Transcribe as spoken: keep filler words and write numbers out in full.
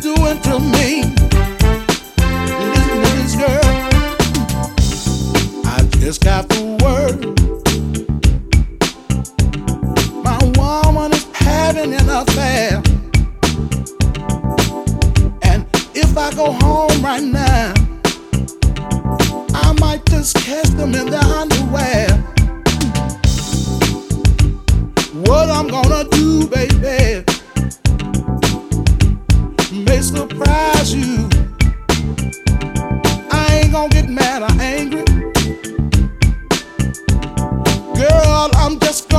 doing to me? Listen to this girl. I just got the word. My woman is having an affair. And if I go home right now, I might just catch them in their underwear. What I'm gonna do, baby, may surprise you. I ain't gonna get mad or angry. Girl, I'm just